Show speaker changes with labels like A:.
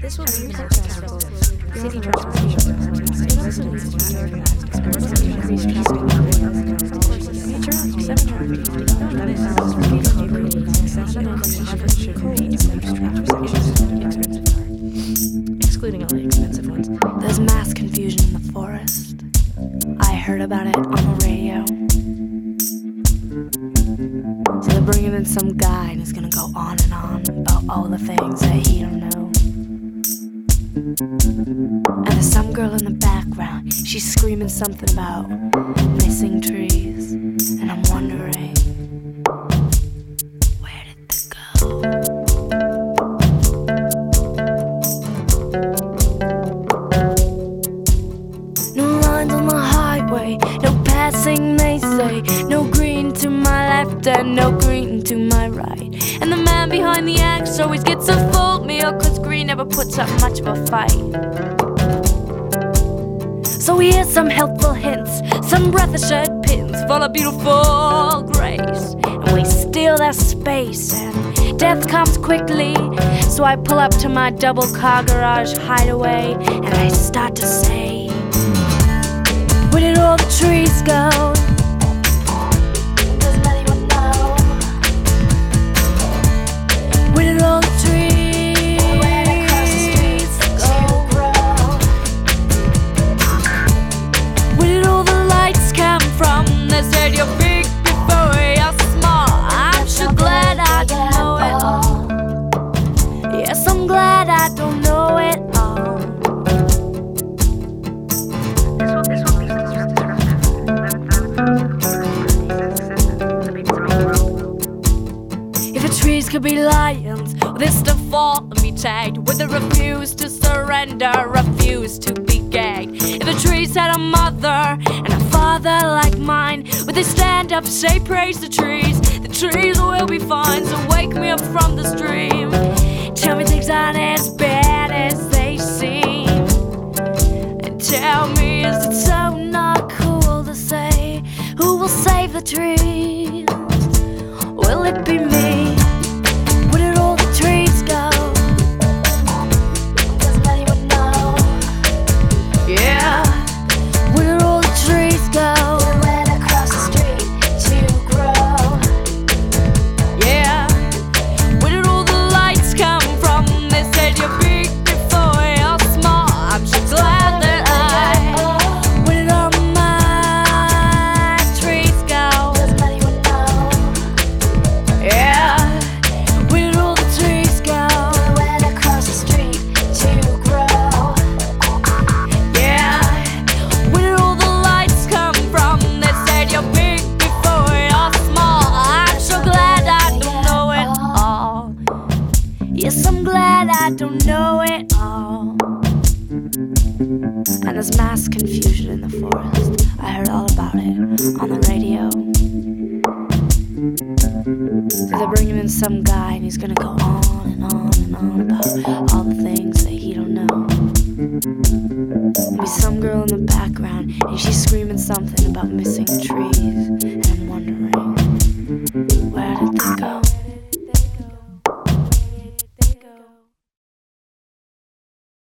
A: This will be the podcast for city transportation. It also needs to be organized. Excluding all the expensive ones.
B: There's mass confusion in the forest. I heard about it on the radio. So they're bringing in some guy and he's gonna go on and on about all the things that he don't know. And there's some girl in the background. She's screaming something about missing trees. And I'm wondering, where did they go? No lines on the highway, no passing they say. No green to my left and no green to my right. And the man behind the axe always gets a full meal, cause green never puts up much of a fight. So here's some helpful hints, some breath shirt pins full of beautiful grace. And we steal their space and death comes quickly. So I pull up to my double car garage hideaway and I start to say, where did all the trees go? Does anyone know? Where did all the trees across the streets go? Where did all the lights come from? They said you're big before you're small. I'm sure glad I don't know it all. Yes, I'm glad I don't know it all. If the trees could be lions, well, this to fall and be tagged with a refuse to surrender, refuse to be gagged. If the trees had a mother and a father like mine, would they stand up, say praise the trees will be fine. So wake me up from this dream, tell me things aren't as bad as they seem, and tell me, is it so not cool to say, who will save the trees? Will it be me? Where did all the trees go? Does anyone know? Yeah. Where did all the trees go? They went across the street to grow. Yeah. Where did all the lights come from? They said you're big before you're small. I'm so glad that where did all my trees go? Does anyone know? Yeah. Where did all the trees go? They went across the street to grow. Yeah. Where did all the lights come from? They said you're big before you're small. I'm so glad I don't know it all. Yes, I'm glad I don't know it all. And there's mass confusion in the forest. I heard all about it on the radio. So they're bringing in some guy and he's gonna go on and on and on about all the things that he don't know. There'll be some girl in the background and she's screaming something about missing trees. And